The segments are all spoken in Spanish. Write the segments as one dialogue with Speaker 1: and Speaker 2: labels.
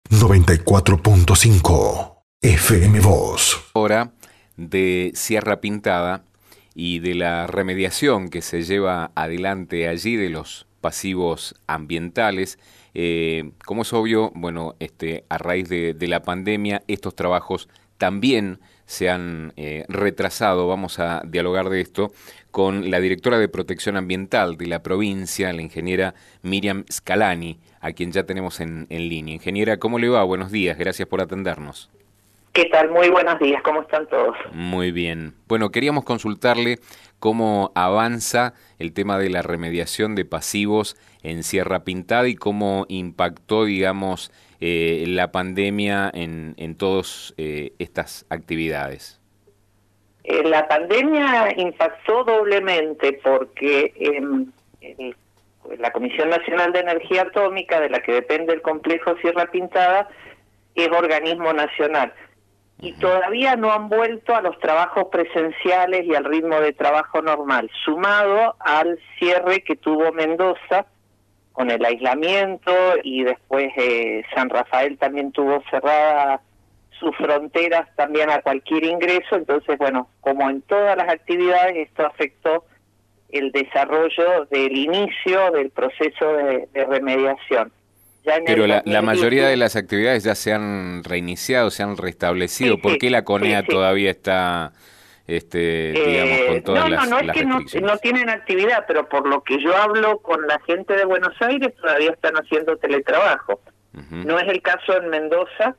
Speaker 1: 94.5 FM Voz.
Speaker 2: Hora de Sierra Pintada y de la remediación que se lleva adelante allí de los pasivos ambientales. Como es obvio, bueno, a raíz de la pandemia, estos trabajos también se han retrasado. Vamos a dialogar de esto con la directora de Protección Ambiental de la provincia, la ingeniera Miriam Scalani, a quien ya tenemos en línea. Ingeniera, ¿cómo le va? Buenos días, gracias por atendernos.
Speaker 3: ¿Qué tal? Muy buenos días, ¿cómo están todos?
Speaker 2: Muy bien. Bueno, queríamos consultarle cómo avanza el tema de la remediación de pasivos en Sierra Pintada y cómo impactó, digamos, la pandemia en todas estas actividades.
Speaker 3: La pandemia impactó doblemente porque la Comisión Nacional de Energía Atómica, de la que depende el complejo Sierra Pintada, es organismo nacional. Y todavía no han vuelto a los trabajos presenciales y al ritmo de trabajo normal, sumado al cierre que tuvo Mendoza con el aislamiento, y después San Rafael también tuvo cerradas sus fronteras también a cualquier ingreso. Entonces, bueno, como en todas las actividades, esto afectó el desarrollo del inicio del proceso de remediación.
Speaker 2: Pero la mayoría de las actividades ya se han reiniciado, se han restablecido.
Speaker 3: Sí,
Speaker 2: ¿Por qué la CONEA
Speaker 3: sí.
Speaker 2: todavía está, digamos, con todas las restricciones?
Speaker 3: No tienen actividad, pero por lo que yo hablo con la gente de Buenos Aires, todavía están haciendo teletrabajo. No es el caso en Mendoza.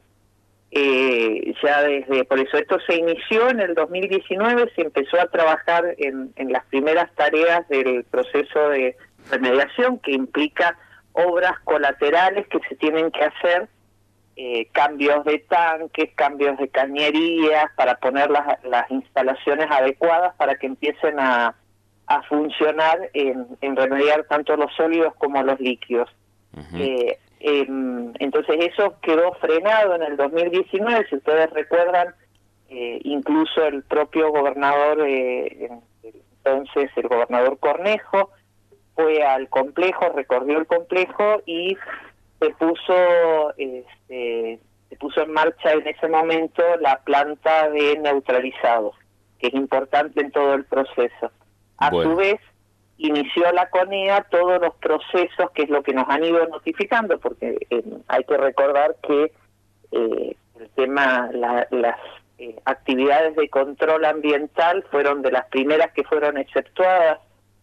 Speaker 3: Por eso esto se inició en el 2019, se empezó a trabajar en las primeras tareas del proceso de remediación, que implica obras colaterales que se tienen que hacer, cambios de tanques, cambios de cañerías, para poner las instalaciones adecuadas para que empiecen a funcionar en remediar tanto los sólidos como los líquidos. Entonces eso quedó frenado en el 2019, si ustedes recuerdan. Incluso el propio gobernador, entonces el gobernador Cornejo, fue al complejo, recorrió el complejo y se puso en marcha en ese momento la planta de neutralizados, que es importante en todo el proceso. A su vez, inició la CONEA todos los procesos, que es lo que nos han ido notificando, porque hay que recordar que el tema, las actividades de control ambiental fueron de las primeras que fueron exceptuadas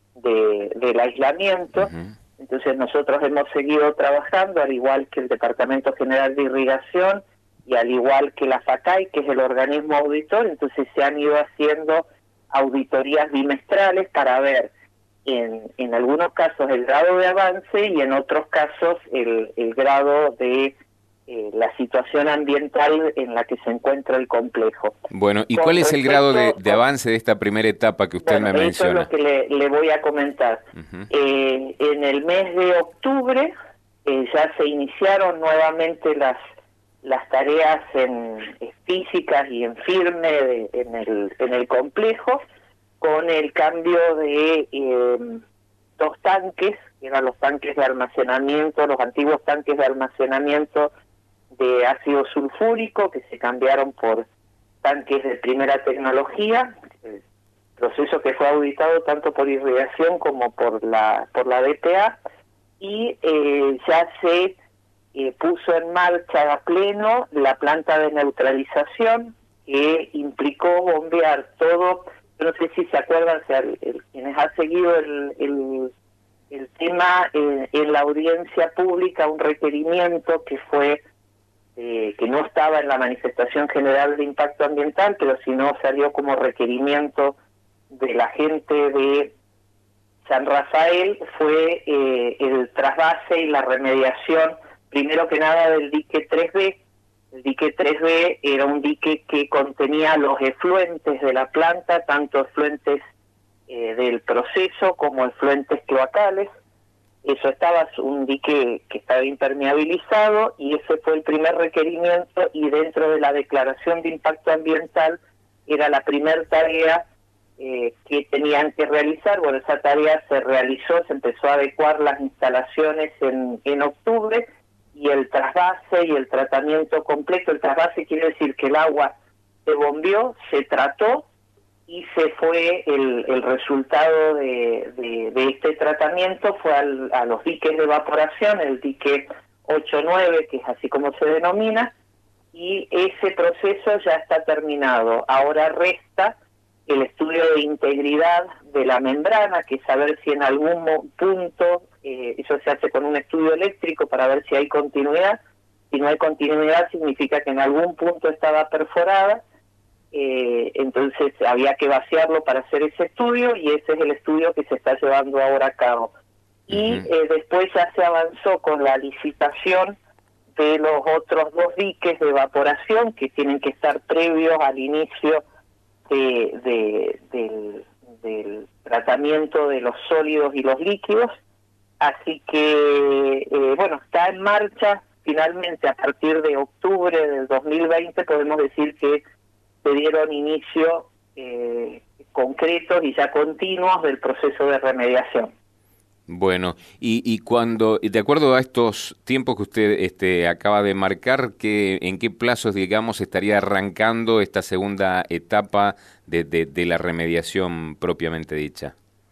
Speaker 3: del aislamiento. Entonces nosotros hemos seguido trabajando, al igual que el Departamento General de Irrigación y al igual que la FACAI, que es el organismo auditor. Entonces se han ido haciendo auditorías bimestrales para ver en algunos casos el grado de avance y en otros casos el grado de la situación ambiental en la que se encuentra el complejo.
Speaker 2: Bueno, ¿y cuál es el grado de avance de esta primera etapa que usted me menciona?
Speaker 3: Eso es lo que le voy a comentar. En el mes de octubre ya se iniciaron nuevamente las tareas físicas y en firme en el complejo, con el cambio de 2 tanques, que eran los tanques de almacenamiento, los antiguos tanques de almacenamiento de ácido sulfúrico, que se cambiaron por tanques de primera tecnología, proceso que fue auditado tanto por irrigación como por la DPA, y ya se puso en marcha a pleno la planta de neutralización, que implicó bombear todo. Yo no sé si se acuerdan, quienes han seguido el tema en la audiencia pública, un requerimiento que fue que no estaba en la manifestación general de impacto ambiental, pero si no salió como requerimiento de la gente de San Rafael, fue el trasvase y la remediación, primero que nada, del dique 3B. El dique 3B era un dique que contenía los efluentes de la planta, tanto efluentes del proceso como efluentes cloacales. Eso estaba, un dique que estaba impermeabilizado, y ese fue el primer requerimiento, y dentro de la declaración de impacto ambiental era la primera tarea que tenían que realizar. Bueno, esa tarea se realizó, se empezó a adecuar las instalaciones en octubre, y el trasvase y el tratamiento completo. El trasvase quiere decir que el agua se bombeó, se trató y se fue el resultado de este tratamiento fue a los diques de evaporación, el dique 8-9, que es así como se denomina, y ese proceso ya está terminado. Ahora resta el estudio de integridad de la membrana, que es saber si en algún punto, eso se hace con un estudio eléctrico para ver si hay continuidad. Si no hay continuidad significa que en algún punto estaba perforada, entonces había que vaciarlo para hacer ese estudio, y ese es el estudio que se está llevando ahora a cabo. Y después ya se avanzó con la licitación de los otros 2 diques de evaporación que tienen que estar previos al inicio del tratamiento de los sólidos y los líquidos. Así que, bueno, está en marcha. Finalmente, a partir de octubre del 2020, podemos decir que se dieron inicio concretos y ya continuos del proceso de remediación.
Speaker 2: Bueno, y cuando, de acuerdo a estos tiempos que usted acaba de marcar, ¿en qué plazos, digamos, estaría arrancando esta segunda etapa de la remediación propiamente dicha?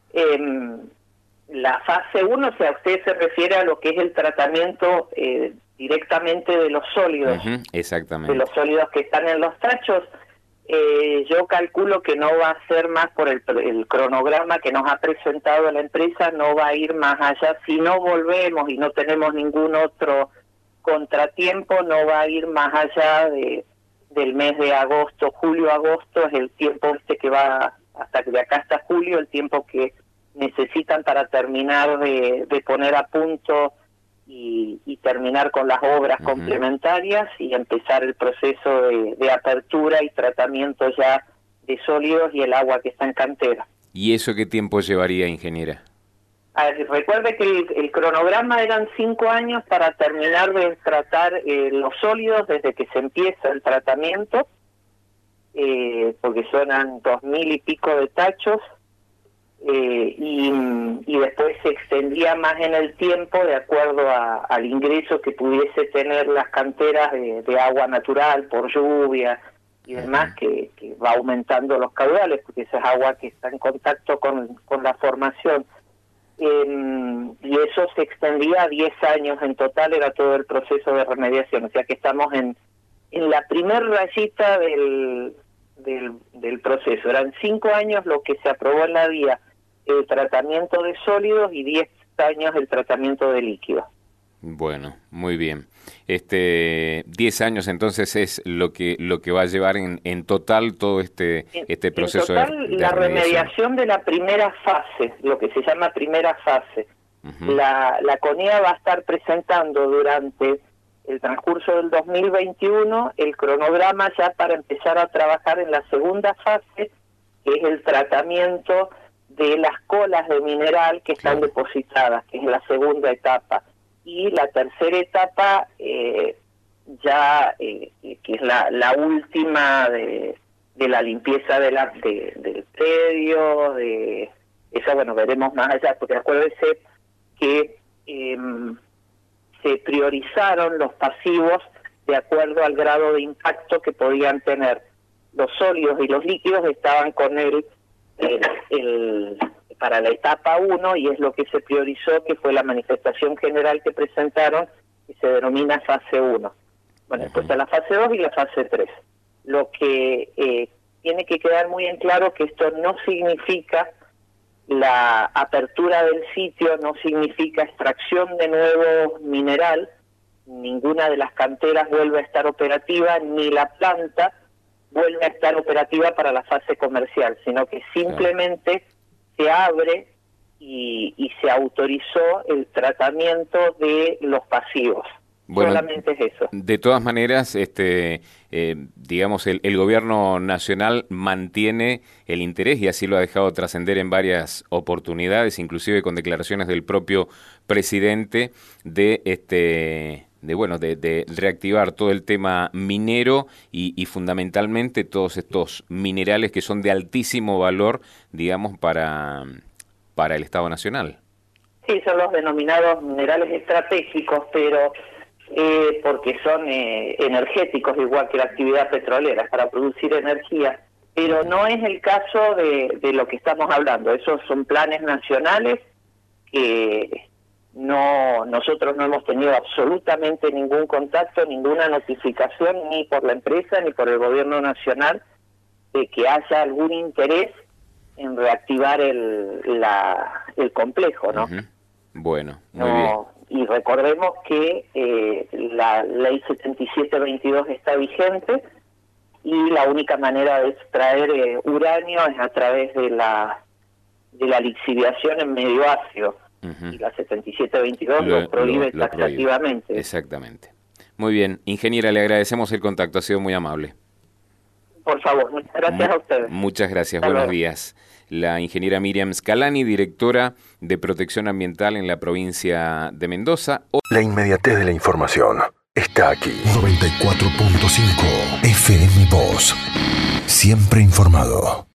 Speaker 3: La fase 1, o sea, usted se refiere a lo que es el tratamiento directamente de los sólidos.
Speaker 2: Exactamente.
Speaker 3: De los sólidos que están en los tachos. Yo calculo que no va a ser más por el cronograma que nos ha presentado la empresa, no va a ir más allá. Si no volvemos y no tenemos ningún otro contratiempo, no va a ir más allá del mes de agosto. Julio-agosto es el tiempo que va hasta que de acá hasta julio, el tiempo que necesitan para terminar de poner a punto y terminar con las obras complementarias y empezar el proceso de apertura y tratamiento ya de sólidos y el agua que está en cantera.
Speaker 2: ¿Y eso qué tiempo llevaría, ingeniera?
Speaker 3: Recuerde que el cronograma eran 5 años para terminar de tratar los sólidos desde que se empieza el tratamiento, porque son 2000 y pico de tachos, y después se extendía más en el tiempo de acuerdo al ingreso que pudiese tener las canteras de agua natural por lluvia y demás, que va aumentando los caudales, porque esa es agua que está en contacto con la formación. Y eso se extendía a 10 años en total, era todo el proceso de remediación, o sea que estamos en la primer rayita del proceso. Eran 5 años lo que se aprobó en la vía el tratamiento de sólidos y 10 años el tratamiento de líquidos.
Speaker 2: Bueno, muy bien. 10 años entonces es lo que va a llevar en total todo este proceso
Speaker 3: en total,
Speaker 2: de
Speaker 3: la
Speaker 2: remediación
Speaker 3: de la primera fase, lo que se llama primera fase. La CONEA va a estar presentando durante el transcurso del 2021 el cronograma ya para empezar a trabajar en la segunda fase, que es el tratamiento de las colas de mineral que están depositadas, que es la segunda etapa. Y la tercera etapa, que es la última de la limpieza del predio, eso, bueno, veremos más allá, porque acuérdese que se priorizaron los pasivos de acuerdo al grado de impacto que podían tener. Los sólidos y los líquidos estaban con para la etapa 1, y es lo que se priorizó, que fue la manifestación general que presentaron, que se denomina fase 1. Bueno, después está la fase 2 y la fase 3. Lo que tiene que quedar muy en claro que esto no significa la apertura del sitio, no significa extracción de nuevo mineral, ninguna de las canteras vuelve a estar operativa, ni la planta vuelve a estar operativa para la fase comercial, sino que simplemente se abre y se autorizó el tratamiento de los pasivos. Bueno, solamente es eso.
Speaker 2: De todas maneras, digamos, el gobierno nacional mantiene el interés, y así lo ha dejado trascender en varias oportunidades, inclusive con declaraciones del propio presidente, de reactivar todo el tema minero y fundamentalmente todos estos minerales que son de altísimo valor, digamos, para el Estado Nacional.
Speaker 3: Sí, son los denominados minerales estratégicos, pero porque son energéticos igual que la actividad petrolera, para producir energía, pero no es el caso de lo que estamos hablando. Esos son planes nacionales que nosotros no hemos tenido absolutamente ningún contacto, ninguna notificación, ni por la empresa ni por el gobierno nacional, de que haya algún interés en reactivar el complejo, ¿no?
Speaker 2: Uh-huh. Bueno, muy bien.
Speaker 3: Y recordemos que la ley 7722 está vigente y la única manera de extraer uranio es a través de la lixiviación en medio ácido. Uh-huh. Y la 7722 lo prohíbe taxativamente.
Speaker 2: Exactamente. Muy bien, ingeniera, le agradecemos el contacto, ha sido muy amable.
Speaker 3: Por favor, muchas gracias a ustedes.
Speaker 2: Muchas gracias, buenos días. La ingeniera Miriam Scalani, directora de Protección Ambiental en la provincia de Mendoza.
Speaker 1: La inmediatez de la información está aquí. 94.5 FM Voz. Siempre informado.